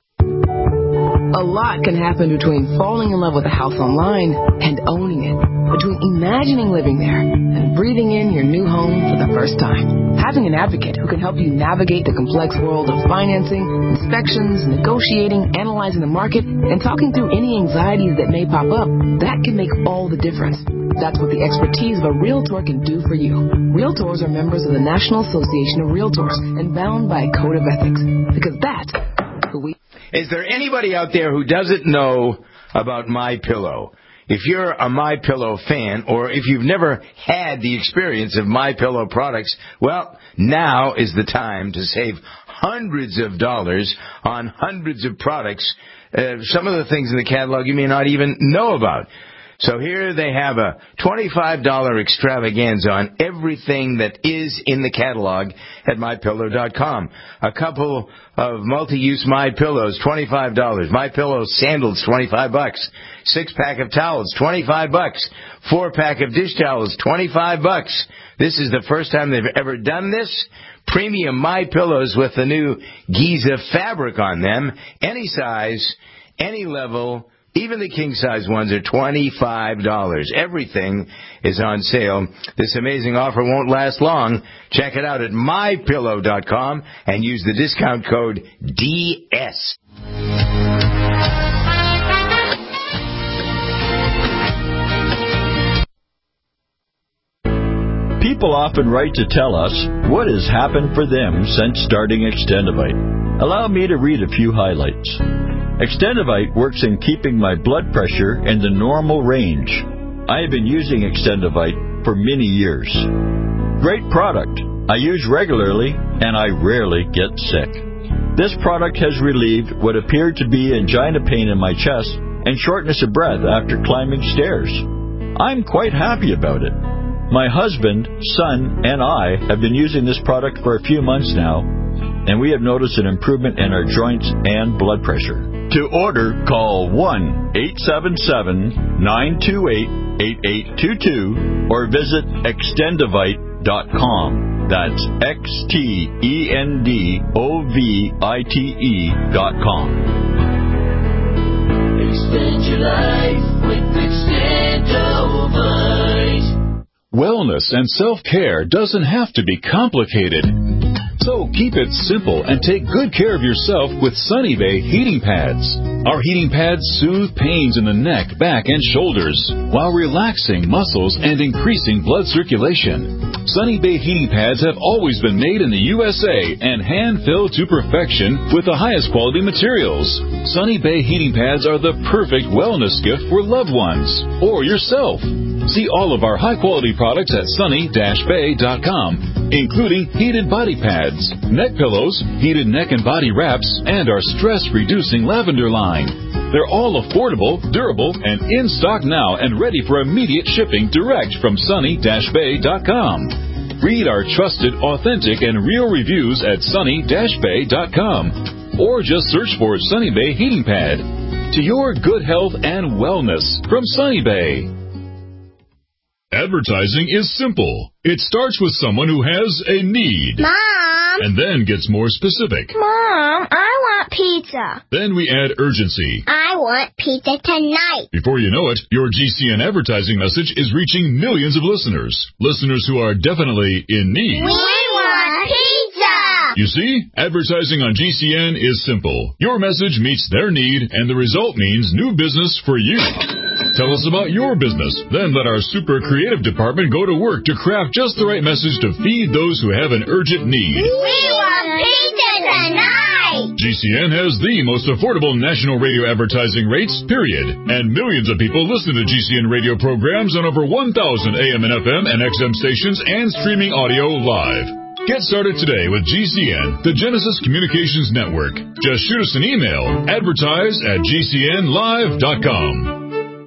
A lot can happen between falling in love with a house online and owning it, between imagining living there and breathing in your new home for the first time. Having an advocate who can help you navigate the complex world of financing, inspections, negotiating, analyzing the market, and talking through any anxieties that may pop up, that can make all the difference. That's what the expertise of a Realtor can do for you. Realtors are members of the National Association of Realtors and bound by a code of ethics, because that's who we... Is there anybody out there who doesn't know about MyPillow? If you're a MyPillow fan, or if you've never had the experience of MyPillow products, well, now is the time to save hundreds of dollars on hundreds of products. Uh, some of the things in the catalog you may not even know about. So here they have a twenty-five dollars extravaganza on everything that is in the catalog at my pillow dot com. A couple of multi-use MyPillows, twenty-five dollars. MyPillow sandals, twenty-five bucks. Six-pack of towels, twenty-five bucks. Four-pack of dish towels, twenty-five bucks. This is the first time they've ever done this. Premium MyPillows with the new Giza fabric on them. Any size, any level. Even the king-size ones are twenty-five dollars. Everything is on sale. This amazing offer won't last long. Check it out at my pillow dot com and use the discount code D S. People often write to tell us what has happened for them since starting Extendivite. Allow me to read a few highlights. Extendivite works in keeping my blood pressure in the normal range. I have been using Extendivite for many years. Great product. I use regularly, and I rarely get sick. This product has relieved what appeared to be angina pain in my chest and shortness of breath after climbing stairs. I'm quite happy about it. My husband, son, and I have been using this product for a few months now, and we have noticed an improvement in our joints and blood pressure. To order, call one eight seven seven, nine two eight, eight eight two two or visit extendovite dot com. That's X T E N D O V I T E dot com. Extend your life with Extendovite. Wellness and self-care doesn't have to be complicated. So keep it simple and take good care of yourself with Sunny Bay heating pads. Our heating pads soothe pains in the neck, back, and shoulders while relaxing muscles and increasing blood circulation. Sunny Bay heating pads have always been made in the U S A and hand-filled to perfection with the highest quality materials. Sunny Bay heating pads are the perfect wellness gift for loved ones or yourself. See all of our high-quality products at sunny dash bay dot com, including heated body pads, neck pillows, heated neck and body wraps, and our stress-reducing lavender line. They're all affordable, durable, and in stock now and ready for immediate shipping direct from sunny dash bay dot com. Read our trusted, authentic, and real reviews at sunny dash bay dot com or just search for Sunny Bay Heating Pad. To your good health and wellness from Sunny Bay. Advertising is simple. It starts with someone who has a need. Mom! And then gets more specific. Mom, I want pizza. Then we add urgency. I want pizza tonight. Before you know it, your G C N advertising message is reaching millions of listeners. Listeners who are definitely in need. We want pizza! You see, advertising on G C N is simple. Your message meets their need, and the result means new business for you. Tell us about your business. Then let our super creative department go to work to craft just the right message to feed those who have an urgent need. We want pizza tonight! G C N has the most affordable national radio advertising rates, period. And millions of people listen to G C N radio programs on over one thousand A M and F M and X M stations and streaming audio live. Get started today with G C N, the Genesis Communications Network. Just shoot us an email, advertise at G C N live dot com.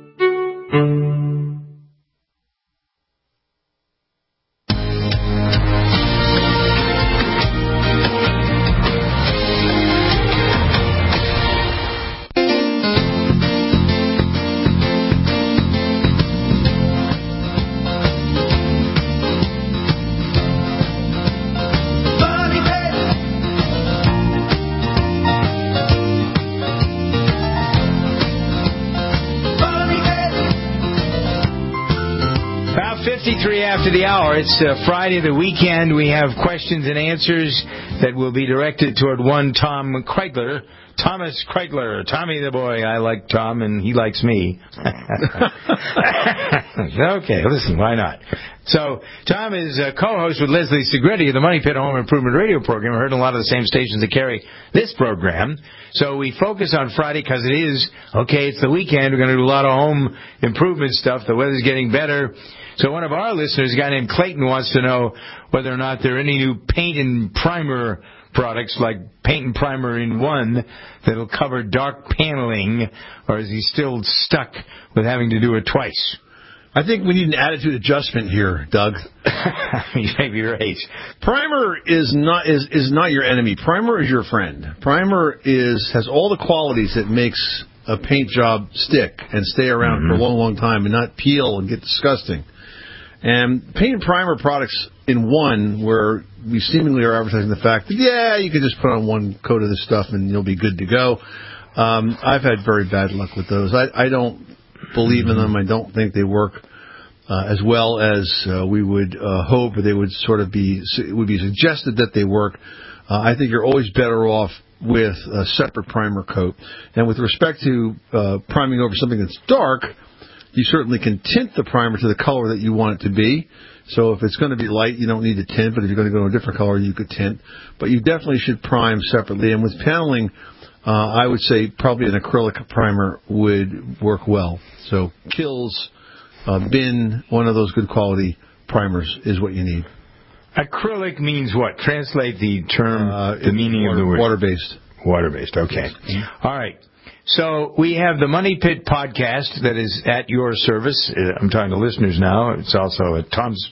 After the hour, it's uh, Friday, the weekend. We have questions and answers that will be directed toward one Tom Kreitler. Thomas Kreitler. Tommy the boy. I like Tom, and he likes me. Okay, listen, why not? So, Tom is a co-host with Leslie Segretti of the Money Pit Home Improvement Radio Program. I heard a lot of the same stations that carry this program. So we focus on Friday because it is, okay, it's the weekend. We're going to do a lot of home improvement stuff. The weather's getting better. So one of our listeners, a guy named Clayton, wants to know whether or not there are any new paint and primer products like Paint and Primer in One that'll cover dark paneling, or is he still stuck with having to do it twice? I think we need an attitude adjustment here, Doug. You may be right. Primer is not is, is not your enemy. Primer is your friend. Primer is has all the qualities that makes a paint job stick and stay around mm-hmm. for a long, long time and not peel and get disgusting. And paint and primer products in one, where we seemingly are advertising the fact that, yeah, you can just put on one coat of this stuff and you'll be good to go. Um, I've had very bad luck with those. I, I don't believe in them. I don't think they work uh, as well as uh, we would uh, hope. They would sort of be, it would be suggested that they work. Uh, I think you're always better off with a separate primer coat. And with respect to uh, priming over something that's dark, you certainly can tint the primer to the color that you want it to be. So if it's going to be light, you don't need to tint, but if you're going to go to a different color, you could tint. But you definitely should prime separately. And with paneling, uh, I would say probably an acrylic primer would work well. So Kills, uh, Bin, one of those good quality primers is what you need. Acrylic means what? Translate the term, Uh, the meaning water, of the word. Water-based. Water-based, okay. All right. So we have the Money Pit podcast that is at your service. Uh, I'm talking to listeners now. It's also at Tom's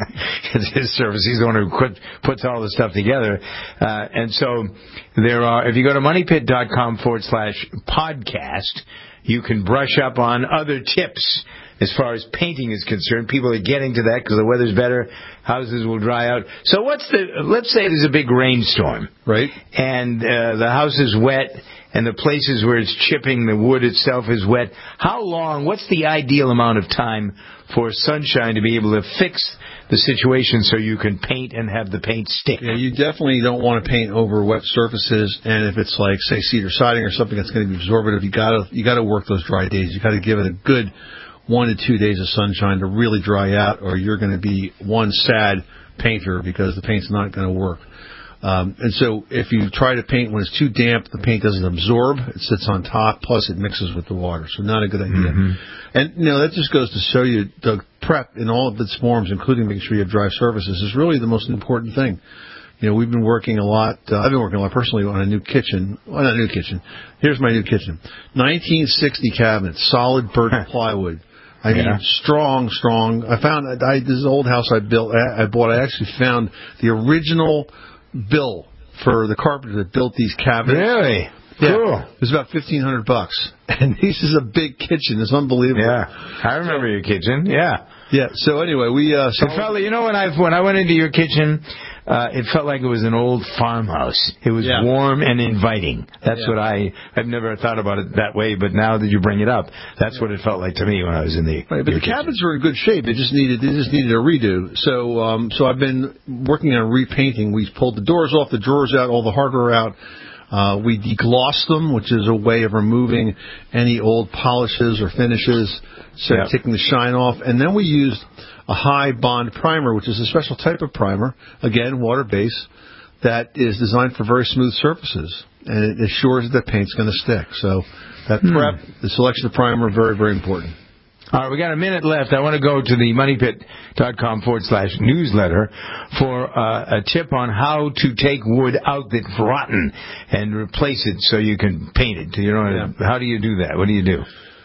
it's his service. He's the one who put, puts all the stuff together. Uh, and so there are, if you go to moneypit.com forward slash podcast, you can brush up on other tips as far as painting is concerned. People are getting to that because the weather's better. Houses will dry out. So what's the, let's say there's a big rainstorm. Right. And uh, the house is wet. And the places where it's chipping, the wood itself is wet. How long, what's the ideal amount of time for sunshine to be able to fix the situation so you can paint and have the paint stick? Yeah, you definitely don't want to paint over wet surfaces. And if it's like, say, cedar siding or something that's going to be absorbative, you got to you got to work those dry days. You got to give it a good one to two days of sunshine to really dry out, or you're going to be one sad painter because the paint's not going to work. Um, and so if you try to paint when it's too damp, the paint doesn't absorb. It sits on top, plus it mixes with the water. So not a good idea. Mm-hmm. And, you know, that just goes to show you the prep in all of its forms, including making sure you have dry surfaces, is really the most important thing. You know, we've been working a lot, uh, I've been working a lot personally on a new kitchen. Well, not a new kitchen. Here's my new kitchen. nineteen sixty cabinets, solid birch plywood. I mean, yeah. strong, strong. I found, I, this old house I built, I, I bought, I actually found the original bill for the carpenter that built these cabinets. Really? Yeah. Cool. It was about fifteen hundred bucks. And this is a big kitchen. It's unbelievable. Yeah. I remember your kitchen. Yeah. Yeah. So anyway, we, uh, it felt like, you know, when I, when I went into your kitchen, uh, it felt like it was an old farmhouse. It was yeah. warm and inviting. That's yeah. what I, I've never thought about it that way, but now that you bring it up, that's yeah. what it felt like to me when I was in the, right, but the kitchen. cabinets were in good shape. They just needed, they just needed a redo. So, um, so I've been working on repainting. We pulled the doors off, the drawers out, all the hardware out. Uh, we deglossed them, which is a way of removing any old polishes or finishes, so yep. taking the shine off. And then we used a high bond primer, which is a special type of primer, again, water-based, that is designed for very smooth surfaces. And it assures that paint's going to stick. So that hmm. prep, the selection of primer, very, very important. All right, we got a minute left. I want to go to the moneypit.com forward slash newsletter for uh, a tip on how to take wood out that's rotten and replace it so you can paint it. You know, yeah. How do you do that? What do you do?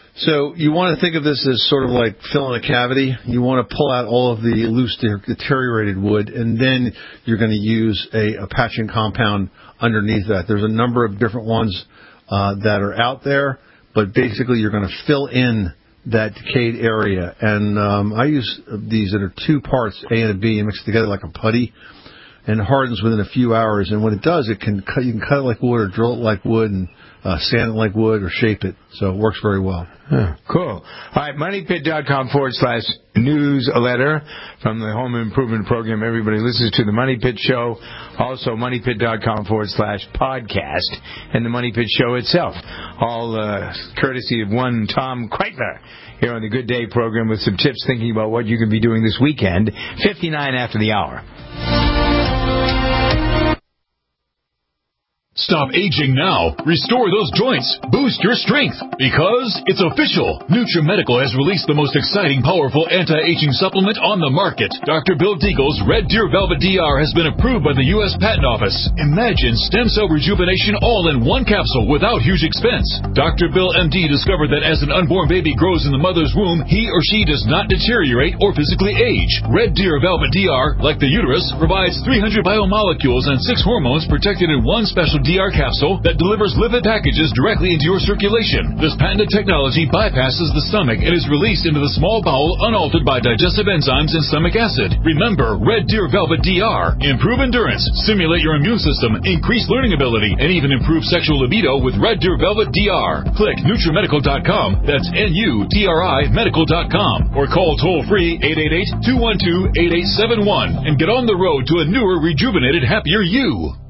So you want to think of this as sort of like filling a cavity. You want to pull out all of the loose, deteriorated wood, and then you're going to use a, a patching compound underneath that. There's a number of different ones uh, that are out there, but basically you're going to fill in that decayed area. And um, I use these that are two parts, A and a B, and mix it together like a putty, and it hardens within a few hours. And when it does, it can cut, you can cut it like wood or drill it like wood and uh, sand it like wood or shape it. So it works very well. Huh, cool. All right, moneypit.com forward slash newsletter from the Home Improvement Program. Everybody listens to the Money Pit Show. Also, moneypit.com forward slash podcast and the Money Pit Show itself. All uh, courtesy of one Tom Kreitler here on the Good Day program with some tips thinking about what you can be doing this weekend. fifty-nine after the hour. Stop aging now. Restore those joints. Boost your strength. Because it's official. NutriMedical has released the most exciting, powerful anti-aging supplement on the market. Doctor Bill Deagle's Red Deer Velvet D R has been approved by the U S Patent Office. Imagine stem cell rejuvenation all in one capsule without huge expense. Doctor Bill M D discovered that as an unborn baby grows in the mother's womb, he or she does not deteriorate or physically age. Red Deer Velvet D R, like the uterus, provides three hundred biomolecules and six hormones protected in one special D R capsule that delivers lipid packages directly into your circulation. This patented technology bypasses the stomach and is released into the small bowel unaltered by digestive enzymes and stomach acid. Remember, Red Deer Velvet D R. Improve endurance, stimulate your immune system, increase learning ability, and even improve sexual libido with Red Deer Velvet D R. Click NutriMedical dot com, that's N U T R I medical dot com, or call toll-free eight eight eight, two one two, eight eight seven one and get on the road to a newer, rejuvenated, happier you.